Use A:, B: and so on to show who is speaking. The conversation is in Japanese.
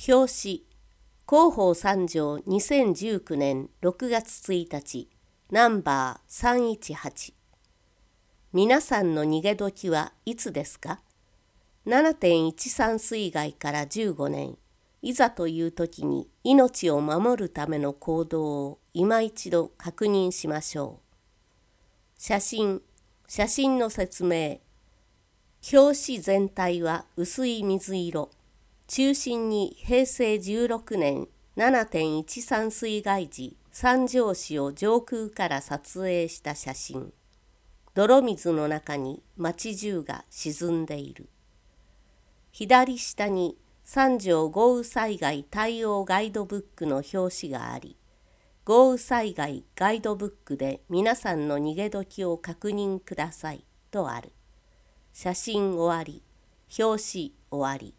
A: 表紙広報3条2019年6月1日ナンバー318。皆さんの逃げ時はいつですか？ 7.13 水害から15年、いざという時に命を守るための行動を今一度確認しましょう。写真の説明。表紙全体は薄い水色。中心に平成16年 7.13 水害時三条市を上空から撮影した写真。泥水の中に町中が沈んでいる。左下に三条豪雨災害対応ガイドブックの表紙があり、豪雨災害ガイドブックで皆さんの逃げ時を確認くださいとある。写真終わり。表紙終わり。